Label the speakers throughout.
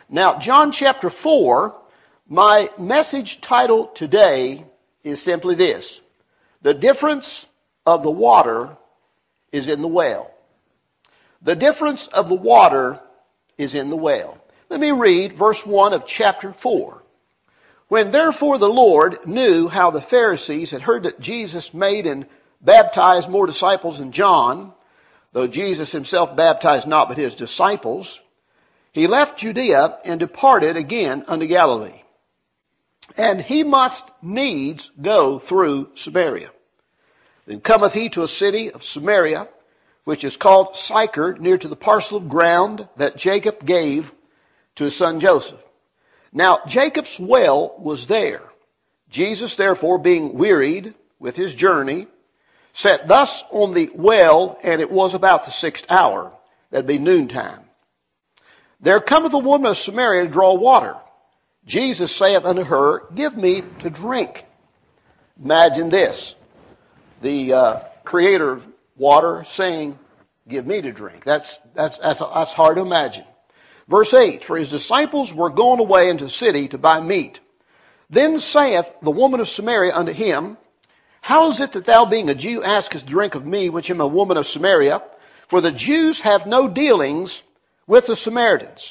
Speaker 1: Now, John chapter 4, my message title today is simply this: the difference of the water is in the well. The difference of the water is in the well. Let me read verse 1 of chapter 4. When therefore the Lord knew how the Pharisees had heard that Jesus made and baptized more disciples than John, though Jesus himself baptized not but his disciples, he left Judea and departed again unto Galilee. And he must needs go through Samaria. Then cometh he to a city of Samaria, which is called Sychar, near to the parcel of ground that Jacob gave to his son Joseph. Now Jacob's well was there. Jesus therefore, being wearied with his journey, sat thus on the well, and it was about the 6th hour, that'd be noontime. There cometh a woman of Samaria to draw water. Jesus saith unto her, Give me to drink. Imagine this. The creator of water saying, Give me to drink. That's hard to imagine. Verse 8, For his disciples were gone away into the city to buy meat. Then saith the woman of Samaria unto him, How is it that thou, being a Jew, askest drink of me, which am a woman of Samaria? For the Jews have no dealings with the Samaritans.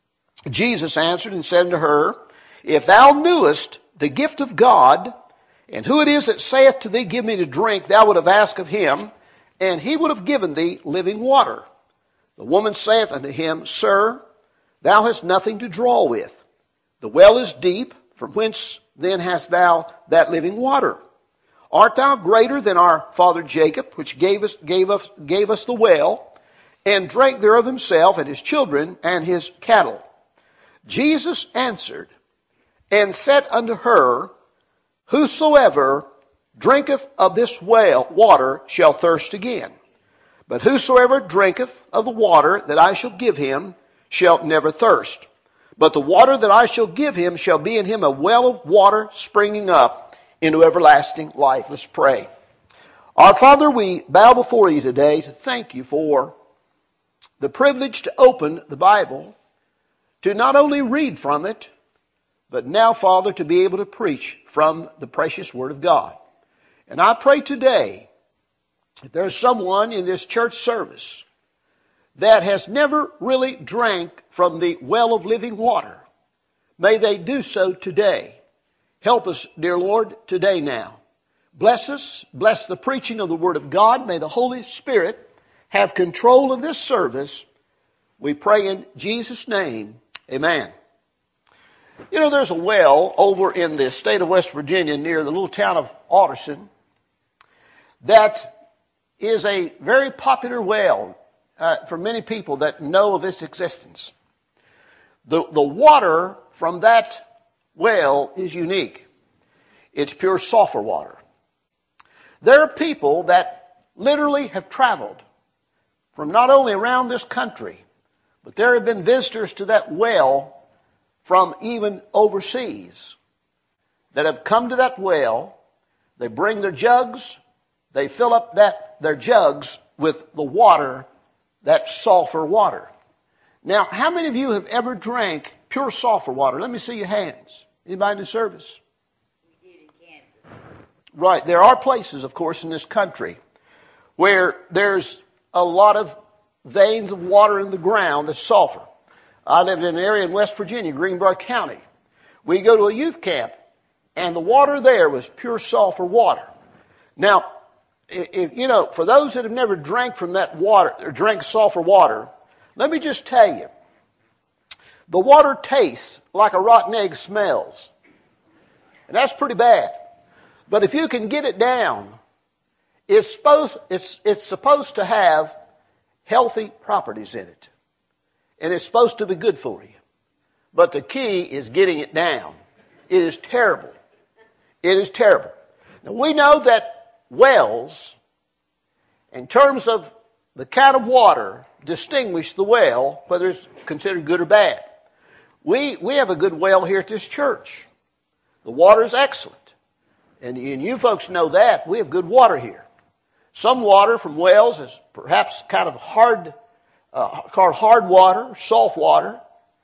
Speaker 1: Jesus answered and said unto her, If thou knewest the gift of God, and who it is that saith to thee, Give me to drink, thou would have asked of him, and he would have given thee living water. The woman saith unto him, Sir, thou hast nothing to draw with. The well is deep. From whence then hast thou that living water? Art thou greater than our father Jacob, which gave us the well, and drank thereof himself, and his children, and his cattle? Jesus answered and said unto her, Whosoever drinketh of this well water shall thirst again. But whosoever drinketh of the water that I shall give him shall never thirst. But the water that I shall give him shall be in him a well of water springing up into everlasting life. Let's pray. Our Father, we bow before you today to thank you for the privilege to open the Bible, to not only read from it, but now, Father, to be able to preach from the precious Word of God. And I pray today, if there's someone in this church service that has never really drank from the well of living water, may they do so today. Help us, dear Lord, today now. Bless us. Bless the preaching of the Word of God. May the Holy Spirit have control of this service. We pray in Jesus' name. Amen. You know, there's a well over in the state of West Virginia near the little town of Alderson that is a very popular well for many people that know of its existence. The water from that well is unique. It's pure sulfur water. There are people that literally have traveled from not only around this country, but there have been visitors to that well from even overseas that have come to that well. They bring their jugs. They fill up their jugs with the water, that sulfur water. Now, how many of you have ever drank pure sulfur water? Let me see your hands. Anybody in the service?
Speaker 2: We did in Kansas.
Speaker 1: Right. There are places, of course, in this country where there's a lot of veins of water in the ground that's sulfur. I lived in an area in West Virginia, Greenbrier County. We go to a youth camp, and the water there was pure sulfur water. Now, if, you know, for those that have never drank from that water, or drank sulfur water, let me just tell you, the water tastes like a rotten egg smells. And that's pretty bad. But if you can get it down, it's supposed to have healthy properties in it. And it's supposed to be good for you. But the key is getting it down. It is terrible. It is terrible. Now, we know that wells, in terms of the kind of water, distinguish the well, whether it's considered good or bad. We have a good well here at this church. The water is excellent. And you folks know that. We have good water here. Some water from wells is perhaps kind of hard water, soft water.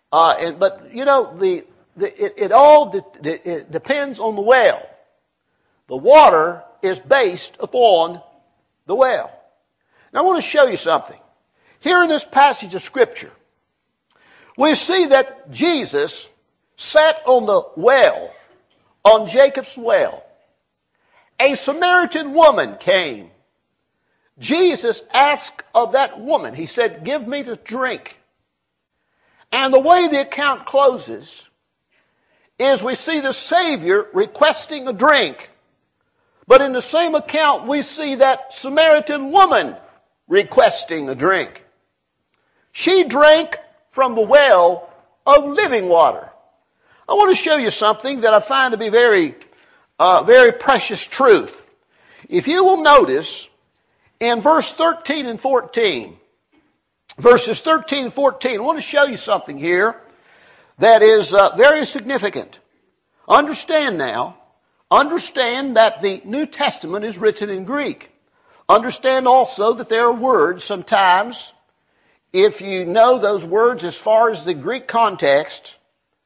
Speaker 1: But you know, it all it depends on the well. The water is based upon the well. Now I want to show you something. Here in this passage of Scripture, we see that Jesus sat on the well, on Jacob's well. A Samaritan woman came. Jesus asked of that woman, he said, "Give me to drink." And the way the account closes is we see the Savior requesting a drink. But in the same account, we see that Samaritan woman requesting a drink. She drank from the well of living water. I want to show you something that I find to be very precious truth. If you will notice, in verse 13 and 14, verses 13 and 14, I want to show you something here that is very significant. Understand that the New Testament is written in Greek. Understand also that there are words sometimes, if you know those words as far as the Greek context,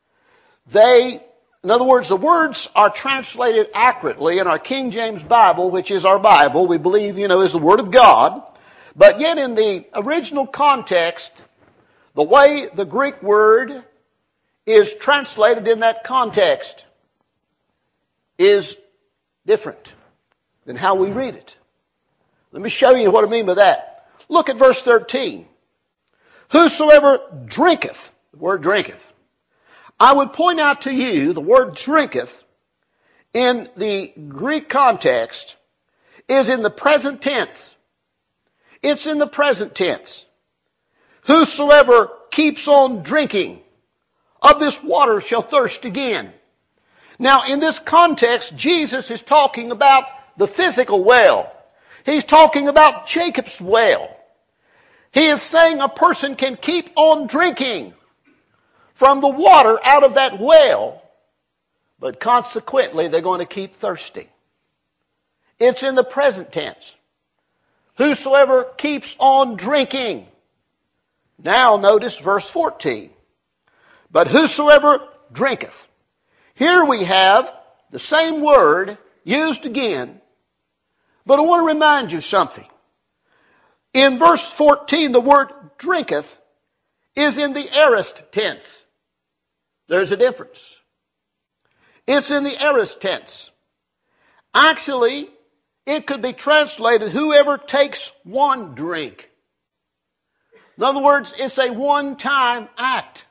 Speaker 1: in other words, the words are translated accurately in our King James Bible, which is our Bible, we believe, is the Word of God. But yet in the original context, the way the Greek word is translated in that context is different than how we read it. Let me show you what I mean by that. Look at verse 13. Whosoever drinketh, the word drinketh. I would point out to you the word drinketh in the Greek context is in the present tense. It's in the present tense. Whosoever keeps on drinking of this water shall thirst again. Now, in this context, Jesus is talking about the physical well. He's talking about Jacob's well. He is saying a person can keep on drinking from the water out of that well, but consequently they're going to keep thirsty. It's in the present tense. Whosoever keeps on drinking. Now notice verse 14. But whosoever drinketh. Here we have the same word used again, but I want to remind you something. In verse 14, the word drinketh is in the aorist tense. There's a difference. It's in the aorist tense. Actually, it could be translated, whoever takes one drink. In other words, it's a one-time act.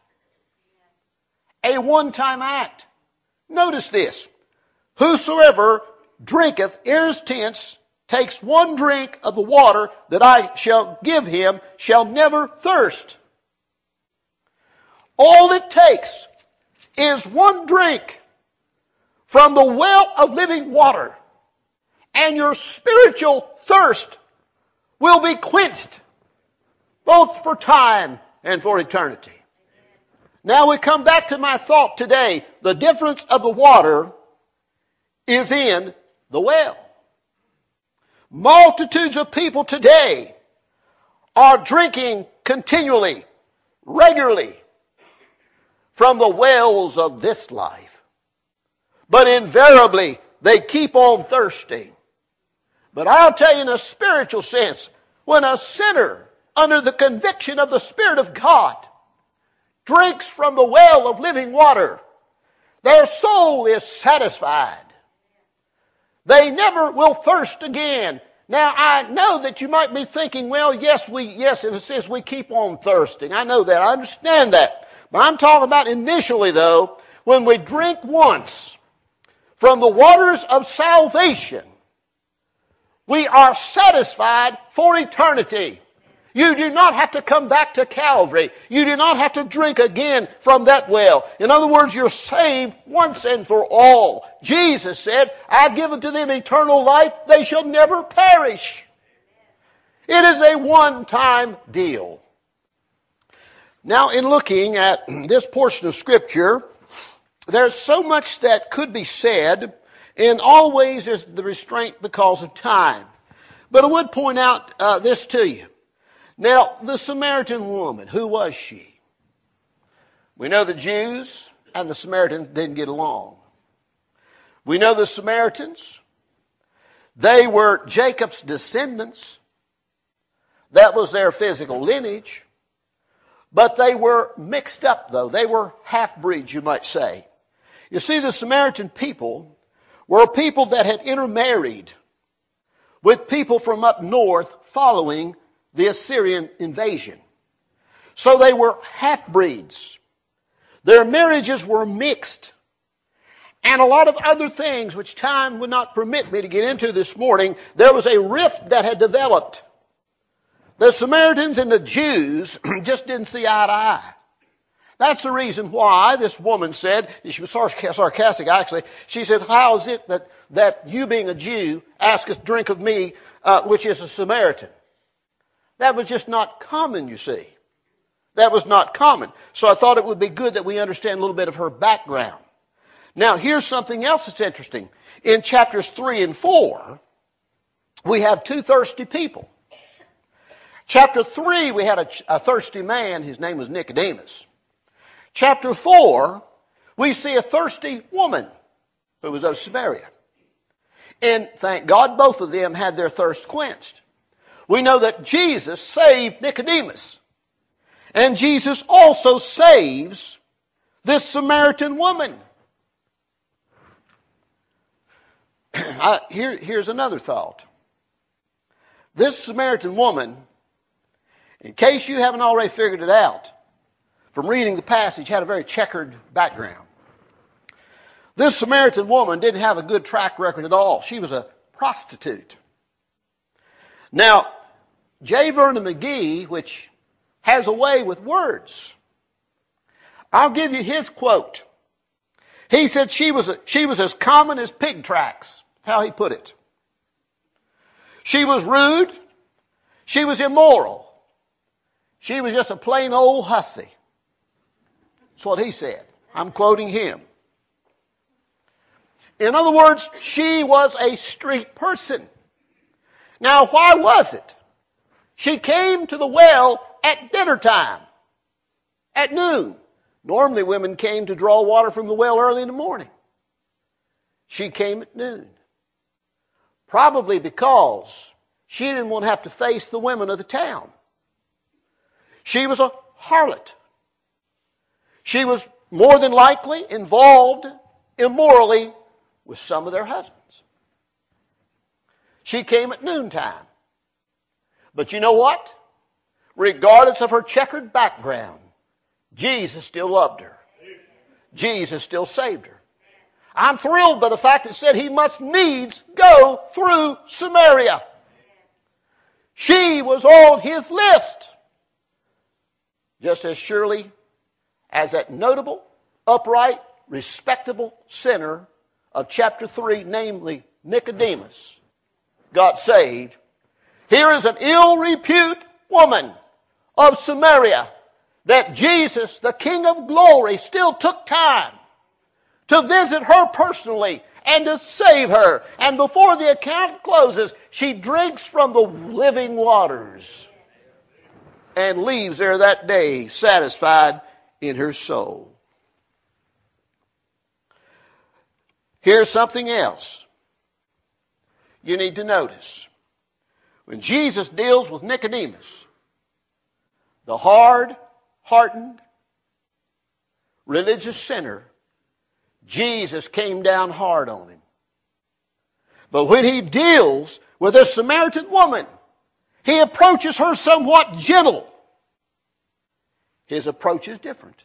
Speaker 1: A one-time act. Notice this. Whosoever drinketh, aorist tense, takes one drink of the water that I shall give him shall never thirst. All it takes is one drink from the well of living water, and your spiritual thirst will be quenched, both for time and for eternity. Now we come back to my thought today. The difference of the water is in the well. Multitudes of people today are drinking continually, regularly, from the wells of this life. But invariably, they keep on thirsting. But I'll tell you in a spiritual sense, when a sinner, under the conviction of the Spirit of God, drinks from the well of living water, their soul is satisfied. They never will thirst again. Now, I know that you might be thinking, well, yes, in a sense, we keep on thirsting. I know that. I understand that. But I'm talking about initially, though, when we drink once from the waters of salvation, we are satisfied for eternity. You do not have to come back to Calvary. You do not have to drink again from that well. In other words, you're saved once and for all. Jesus said, I give unto them eternal life. They shall never perish. It is a one-time deal. Now, in looking at this portion of Scripture, there's so much that could be said. In all ways, there's the restraint because of time. But I would point out this to you. Now, the Samaritan woman, who was she? We know the Jews and the Samaritans didn't get along. We know the Samaritans, they were Jacob's descendants. That was their physical lineage. But they were mixed up, though. They were half-breeds, you might say. You see, the Samaritan people were people that had intermarried with people from up north following the Assyrian invasion. So they were half-breeds. Their marriages were mixed. And a lot of other things which time would not permit me to get into this morning. There was a rift that had developed. The Samaritans and the Jews just didn't see eye to eye. That's the reason why this woman said, she was sarcastic actually, she said, how is it that you being a Jew askest drink of me, which is a Samaritan? That was just not common, you see. That was not common. So I thought it would be good that we understand a little bit of her background. Now, here's something else that's interesting. In chapters 3 and 4, we have two thirsty people. Chapter 3, we had a thirsty man. His name was Nicodemus. Chapter 4, we see a thirsty woman who was of Samaria. And thank God both of them had their thirst quenched. We know that Jesus saved Nicodemus. And Jesus also saves this Samaritan woman. Here's another thought. This Samaritan woman, in case you haven't already figured it out, from reading the passage, had a very checkered background. This Samaritan woman didn't have a good track record at all. She was a prostitute. Now, J. Vernon McGee, which has a way with words, I'll give you his quote. He said she was as common as pig tracks. That's how he put it. She was rude. She was immoral. She was just a plain old hussy. That's what he said. I'm quoting him. In other words, she was a street person. Now, why was it? She came to the well at dinner time, at noon. Normally, women came to draw water from the well early in the morning. She came at noon. Probably because she didn't want to have to face the women of the town. She was a harlot. She was more than likely involved immorally with some of their husbands. She came at noontime. But you know what? Regardless of her checkered background, Jesus still loved her. Jesus still saved her. I'm thrilled by the fact it said he must needs go through Samaria. She was on his list. Just as surely as that notable, upright, respectable sinner of chapter 3, namely Nicodemus, got saved, here is an ill repute woman of Samaria that Jesus, the King of glory, still took time to visit her personally and to save her. And before the account closes, she drinks from the living waters and leaves there that day satisfied in her soul. Here's something else you need to notice. When Jesus deals with Nicodemus, the hard-hearted religious sinner, Jesus came down hard on him. But when he deals with this Samaritan woman, he approaches her somewhat gentle. His approach is different.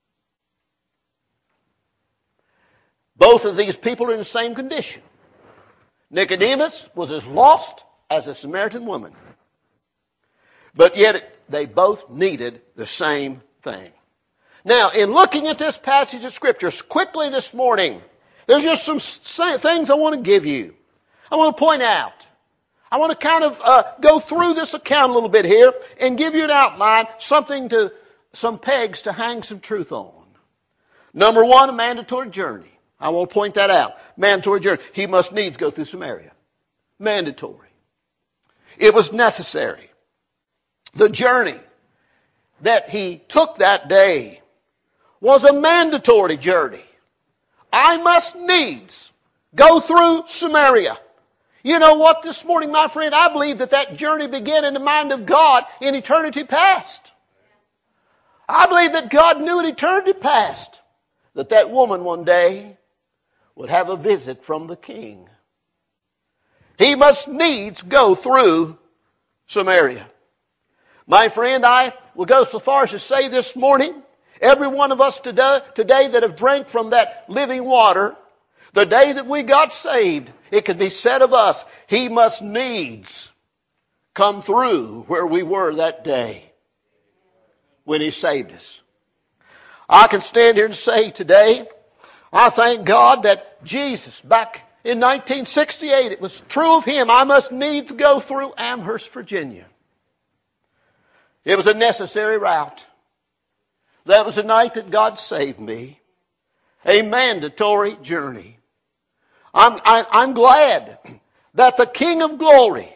Speaker 1: Both of these people are in the same condition. Nicodemus was as lost as the Samaritan woman. But yet they both needed the same thing. Now, in looking at this passage of Scriptures quickly this morning, there's just some things I want to give you. I want to point out. I want to kind of go through this account a little bit here and give you an outline, some pegs to hang some truth on. Number one, a mandatory journey. I want to point that out. Mandatory journey. He must needs go through Samaria. Mandatory. It was necessary. The journey that he took that day was a mandatory journey. I must needs go through Samaria. You know what, this morning, my friend, I believe that journey began in the mind of God in eternity past. I believe that God knew in eternity past that woman one day would have a visit from the king. He must needs go through Samaria. My friend, I will go so far as to say this morning, every one of us today that have drank from that living water, the day that we got saved, it could be said of us, He must needs come through where we were that day when He saved us. I can stand here and say today, I thank God that Jesus, back in 1968, it was true of Him, I must needs go through Amherst, Virginia. It was a necessary route. That was the night that God saved me. A mandatory journey. I'm glad that the King of Glory,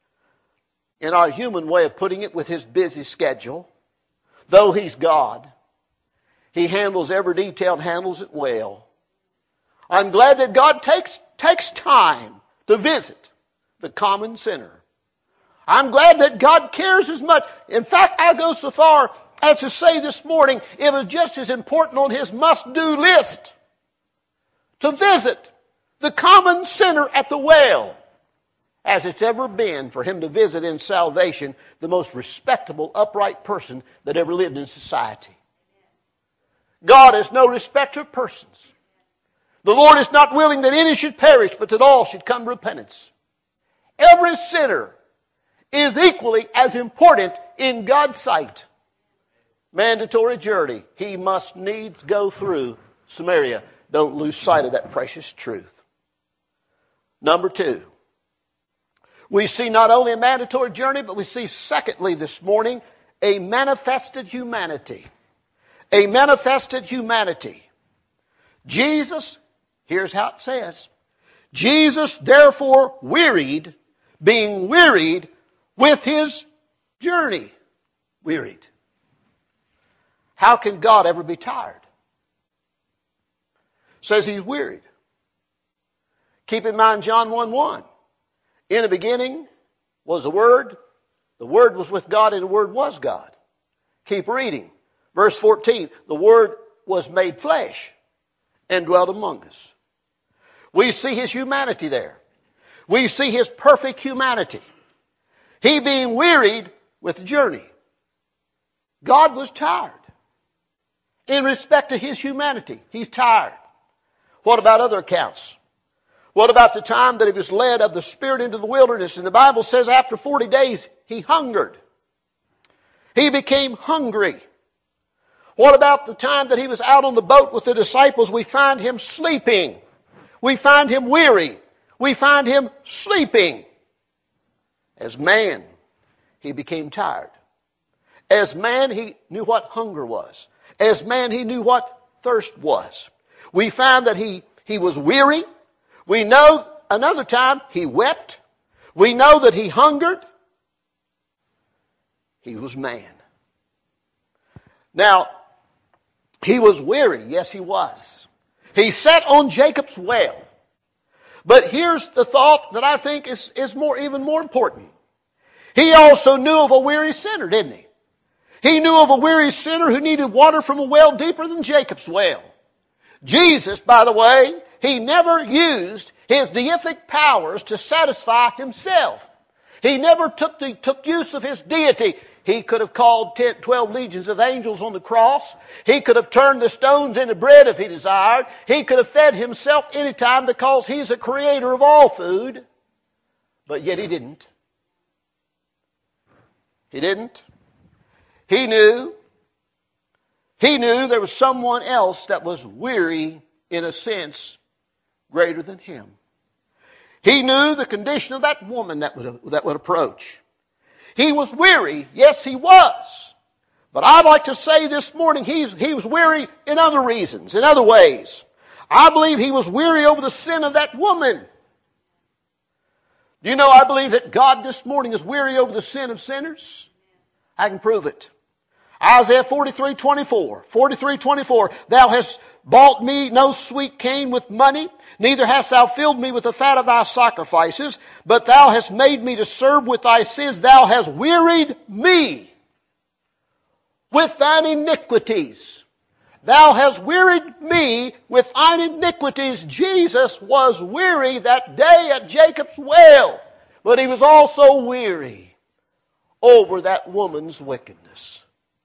Speaker 1: in our human way of putting it, with His busy schedule, though He's God, He handles every detail and handles it well. I'm glad that God takes time to visit the common sinner. I'm glad that God cares as much. In fact, I go so far as to say this morning, it was just as important on His must-do list to visit the common sinner at the well as it's ever been for Him to visit in salvation the most respectable, upright person that ever lived in society. God is no respecter of persons. The Lord is not willing that any should perish, but that all should come to repentance. Every sinner is equally as important in God's sight. Mandatory journey. He must needs go through Samaria. Don't lose sight of that precious truth. Number 2. We see not only a mandatory journey, but we see secondly this morning, a manifested humanity. A manifested humanity. Jesus, here's how it says, Jesus therefore wearied, being wearied with His journey. Wearied. How can God ever be tired? Says He's wearied. Keep in mind John 1:1. In the beginning was the Word was with God, and the Word was God. Keep reading. Verse 14, the Word was made flesh and dwelt among us. We see His humanity there. We see His perfect humanity. He being wearied with the journey. God was tired. In respect to His humanity, He's tired. What about other accounts? What about the time that He was led of the Spirit into the wilderness? And the Bible says after 40 days, He hungered. He became hungry. What about the time that He was out on the boat with the disciples? We find Him sleeping. We find Him weary. We find Him sleeping. As man, He became tired. As man, He knew what hunger was. As man, He knew what thirst was. We find that He was weary. We know another time He wept. We know that He hungered. He was man. Now, He was weary. Yes, He was. He sat on Jacob's well. But here's the thought that I think is even more important. He also knew of a weary sinner, didn't He? He knew of a weary sinner who needed water from a well deeper than Jacob's well. Jesus, by the way, He never used His deific powers to satisfy Himself. He never took use of His deity. He could have called 12 legions of angels on the cross. He could have turned the stones into bread if He desired. He could have fed Himself anytime because He's the creator of all food. But yet He didn't. He didn't. He knew there was someone else that was weary, in a sense, greater than Him. He knew the condition of that woman that would approach. He was weary. Yes, he was. But I'd like to say this morning he was weary in other reasons, in other ways. I believe he was weary over the sin of that woman. Do you know I believe that God this morning is weary over the sin of sinners? I can prove it. Isaiah 43:24. 43:24. Thou hast bought me no sweet cane with money, neither hast thou filled me with the fat of thy sacrifices, but thou hast made me to serve with thy sins. Thou hast wearied me with thine iniquities. Thou hast wearied me with thine iniquities. Jesus was weary that day at Jacob's well, but he was also weary over that woman's wickedness.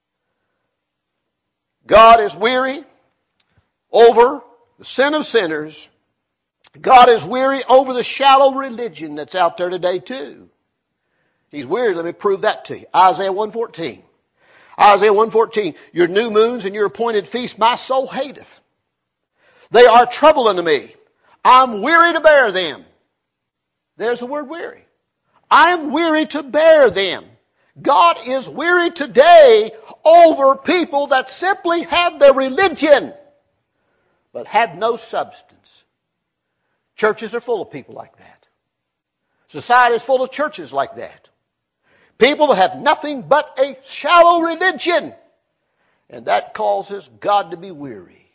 Speaker 1: God is weary over the sin of sinners. God is weary over the shallow religion that's out there today too. He's weary. Let me prove that to you. Isaiah 1:14. Isaiah 1:14. Your new moons and your appointed feasts my soul hateth. They are trouble unto me. I'm weary to bear them. There's the word weary. I'm weary to bear them. God is weary today over people that simply have their religion but have no substance. Churches are full of people like that. Society is full of churches like that. People that have nothing but a shallow religion. And that causes God to be weary.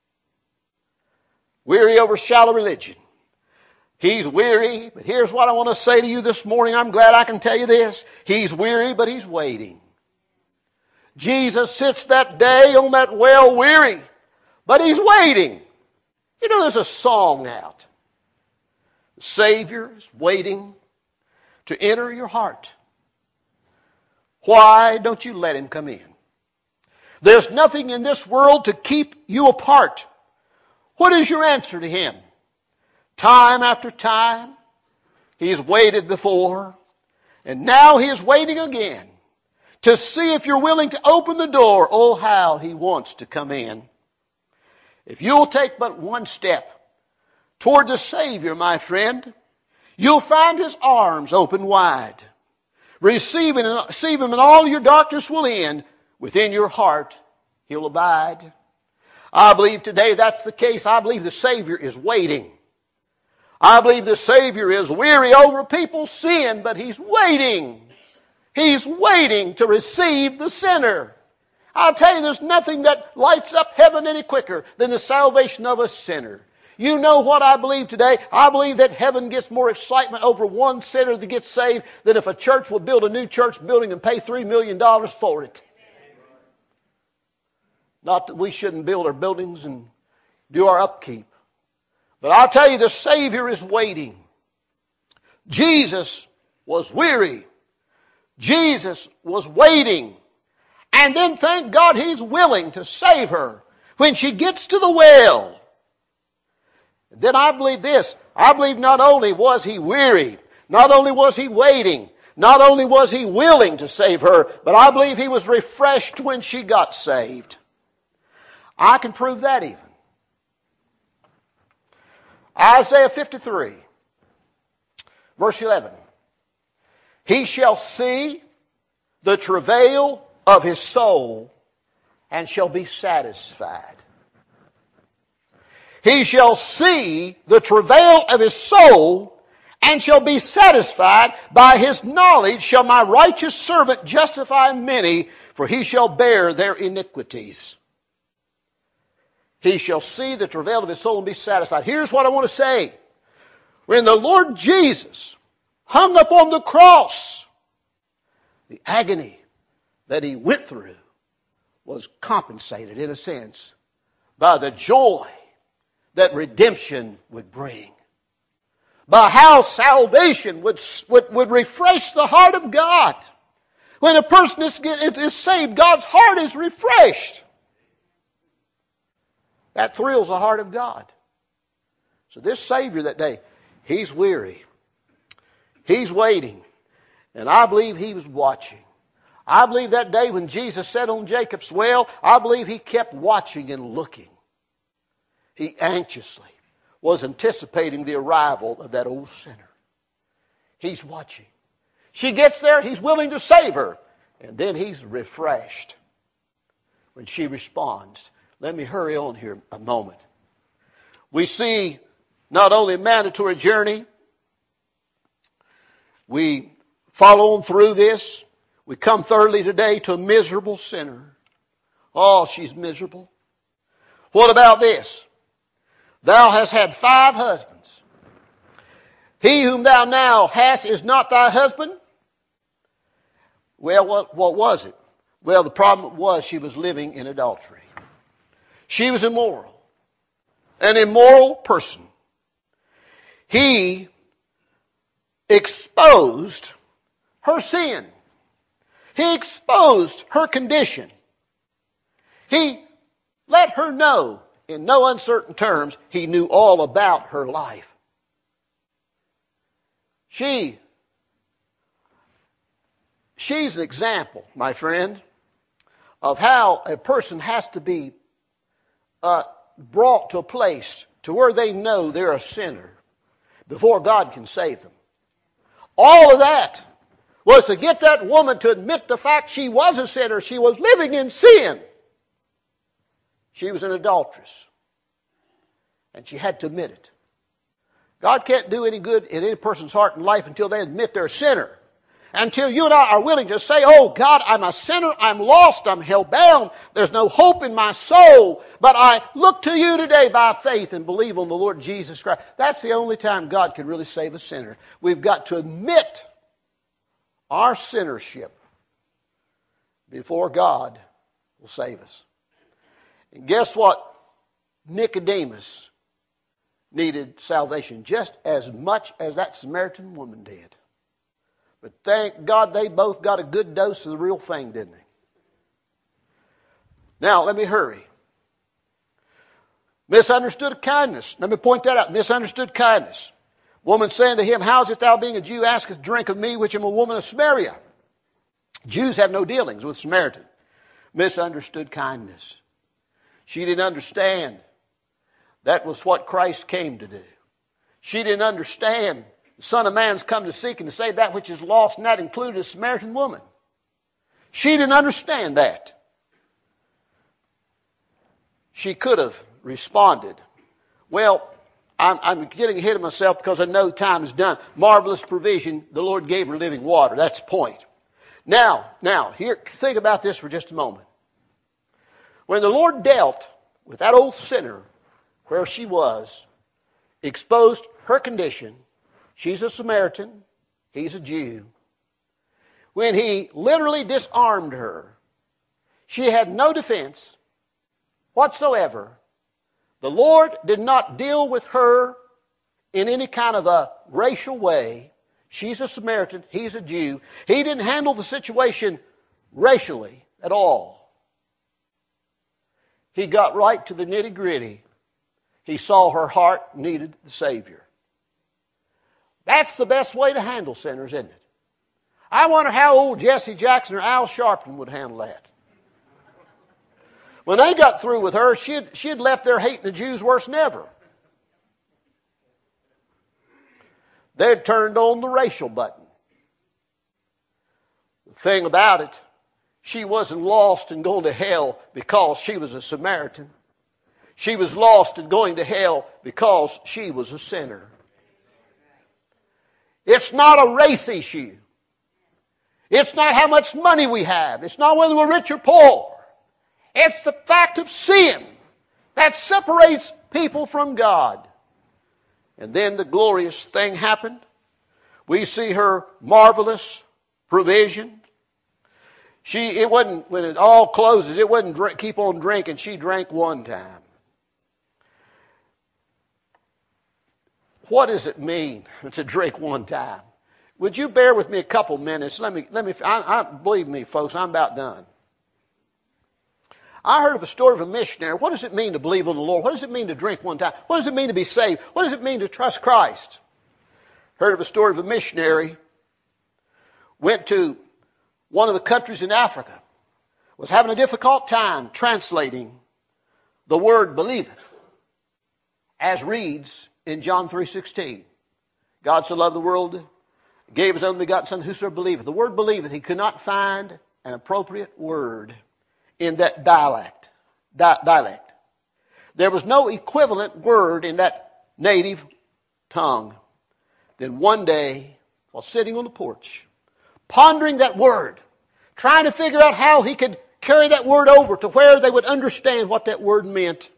Speaker 1: Weary over shallow religion. He's weary, but here's what I want to say to you this morning. I'm glad I can tell you this. He's weary, but he's waiting. Jesus sits that day on that well weary, but he's waiting. You know, there's a song out. The Savior is waiting to enter your heart. Why don't you let him come in? There's nothing in this world to keep you apart. What is your answer to him? Time after time, he's waited before, and now he is waiting again to see if you're willing to open the door. Oh, how he wants to come in. If you'll take but one step toward the Savior, my friend, you'll find his arms open wide. Receive him and all your darkness will end. Within your heart, he'll abide. I believe today that's the case. I believe the Savior is waiting. I believe the Savior is weary over people's sin, but he's waiting. He's waiting to receive the sinner. I'll tell you, there's nothing that lights up heaven any quicker than the salvation of a sinner. You know what I believe today? I believe that heaven gets more excitement over one sinner that gets saved than if a church will build a new church building and pay $3 million for it. Not that we shouldn't build our buildings and do our upkeep. But I'll tell you, the Savior is waiting. Jesus was weary. Jesus was waiting. And then thank God he's willing to save her when she gets to the well. Then I believe this. I believe not only was he weary, not only was he waiting, not only was he willing to save her, but I believe he was refreshed when she got saved. I can prove that even. Isaiah 53, verse 11. He shall see the travail of his soul and shall be satisfied. He shall see the travail of his soul and shall be satisfied. By his knowledge shall my righteous servant justify many, for he shall bear their iniquities. He shall see the travail of his soul and be satisfied. Here's what I want to say. When the Lord Jesus hung up on the cross, the agony that he went through was compensated, in a sense, by the joy that redemption would bring. By how salvation would refresh the heart of God. When a person is saved, God's heart is refreshed. That thrills the heart of God. So this Savior that day, he's weary. He's waiting. And I believe he was watching. I believe that day when Jesus sat on Jacob's well, I believe he kept watching and looking. He anxiously was anticipating the arrival of that old sinner. He's watching. She gets there, he's willing to save her. And then he's refreshed when she responds. Let me hurry on here a moment. We see not only a mandatory journey, we follow on through this. We come thirdly today to a miserable sinner. Oh, she's miserable. What about this? Thou hast had 5 husbands. He whom thou now hast is not thy husband. Well, what was it? Well, the problem was she was living in adultery. She was immoral. An immoral person. He exposed her sin. He exposed her condition. He let her know, in no uncertain terms, he knew all about her life. She's an example, my friend, of how a person has to be brought to a place to where they know they're a sinner before God can save them. All of that was to get that woman to admit the fact she was a sinner. She was living in sin. She was an adulteress. And she had to admit it. God can't do any good in any person's heart and life until they admit they're a sinner. Until you and I are willing to say, oh God, I'm a sinner, I'm lost, I'm hell-bound, there's no hope in my soul, but I look to you today by faith and believe on the Lord Jesus Christ. That's the only time God can really save a sinner. We've got to admit our sinnership before God will save us. And guess what? Nicodemus needed salvation just as much as that Samaritan woman did. But thank God they both got a good dose of the real thing, didn't they? Now, let me hurry. Misunderstood kindness. Let me point that out. Misunderstood kindness. Woman saying to him, how is it thou being a Jew askest drink of me, which am a woman of Samaria? Jews have no dealings with Samaritan. Misunderstood kindness. She didn't understand that was what Christ came to do. She didn't understand the Son of Man's come to seek and to save that which is lost, and that included a Samaritan woman. She didn't understand that. She could have responded, well, I'm getting ahead of myself because I know time is done. Marvelous provision, the Lord gave her living water. That's the point. Now, here, think about this for just a moment. When the Lord dealt with that old sinner where she was, exposed her condition, she's a Samaritan, he's a Jew. When he literally disarmed her, she had no defense whatsoever. The Lord did not deal with her in any kind of a racial way. She's a Samaritan, he's a Jew. He didn't handle the situation racially at all. He got right to the nitty-gritty. He saw her heart needed the Savior. That's the best way to handle sinners, isn't it? I wonder how old Jesse Jackson or Al Sharpton would handle that. When they got through with her, she'd left there hating the Jews worse than ever. They'd turned on the racial button. The thing about it, she wasn't lost and going to hell because she was a Samaritan. She was lost and going to hell because she was a sinner. It's not a race issue. It's not how much money we have. It's not whether we're rich or poor. It's the fact of sin that separates people from God. And then the glorious thing happened. We see her marvelous provision. It wasn't, when it all closes, it wasn't keep on drinking. She drank one time. What does it mean to drink one time? Would you bear with me a couple minutes? Believe me, folks, I'm about done. I heard of a story of a missionary. What does it mean to believe on the Lord? What does it mean to drink one time? What does it mean to be saved? What does it mean to trust Christ? Heard of a story of a missionary. Went to one of the countries in Africa. Was having a difficult time translating the word believeth as reads in John 3:16. God so loved the world, gave his only begotten Son, whosoever believeth. The word believeth, he could not find an appropriate word in that dialect. There was no equivalent word in that native tongue. Then one day, while sitting on the porch, pondering that word, trying to figure out how he could carry that word over to where they would understand what that word meant.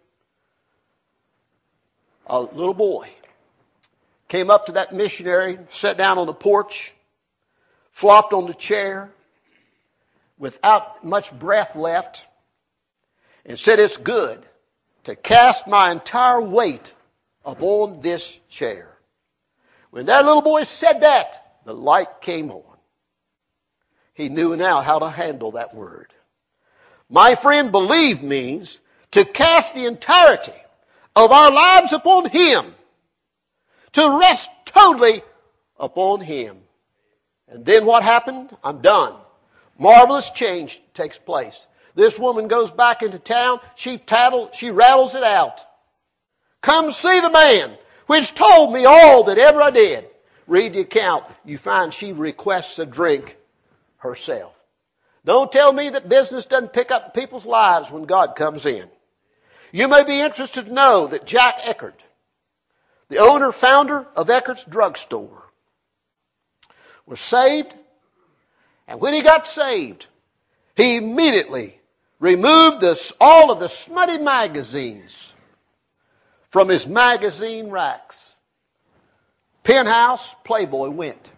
Speaker 1: A little boy came up to that missionary, sat down on the porch, flopped on the chair without much breath left, and said, "It's good to cast my entire weight upon this chair." When that little boy said that, the light came on. He knew now how to handle that word. My friend, believe means to cast the entirety of our lives upon Him, to rest totally upon Him. And then what happened? I'm done. Marvelous change takes place. This woman goes back into town. She rattles it out. "Come see the man which told me all that ever I did." Read the account. You find she requests a drink herself. Don't tell me that business doesn't pick up people's lives when God comes in. You may be interested to know that Jack Eckert, the owner, founder of Eckert's Drugstore, was saved. And when he got saved, he immediately removed all of the smutty magazines from his magazine racks. Penthouse, Playboy went.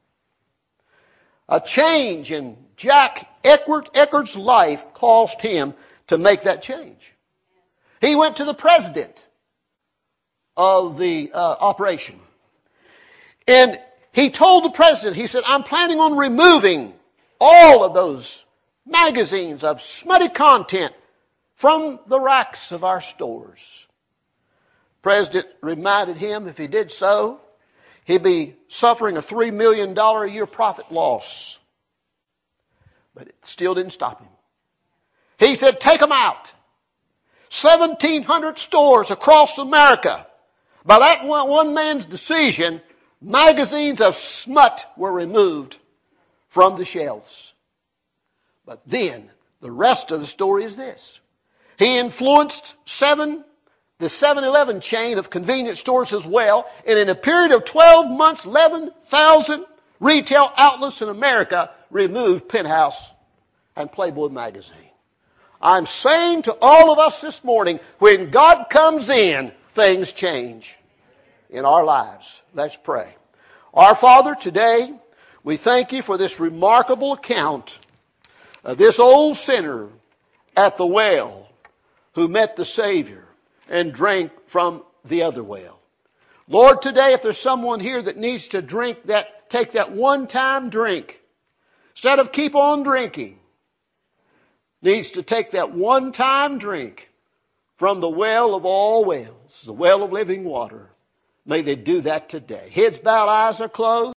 Speaker 1: A change in Jack Eckert's life caused him to make that change. He went to the president of the operation. And he told the president, he said, "I'm planning on removing all of those magazines of smutty content from the racks of our stores." The president reminded him if he did so, he'd be suffering a $3 million a year profit loss. But it still didn't stop him. He said, "Take them out. 1,700 stores across America. By that one man's decision, magazines of smut were removed from the shelves." But then, the rest of the story is this. He influenced the 7-Eleven chain of convenience stores as well, and in a period of 12 months, 11,000 retail outlets in America removed Penthouse and Playboy magazine. I'm saying to all of us this morning, when God comes in, things change in our lives. Let's pray. Our Father, today, we thank you for this remarkable account of this old sinner at the well who met the Savior and drank from the other well. Lord, today, if there's someone here that needs to take that one-time drink, instead of keep on drinking, needs to take that one-time drink from the well of all wells, the well of living water, may they do that today. Heads bowed, eyes are closed.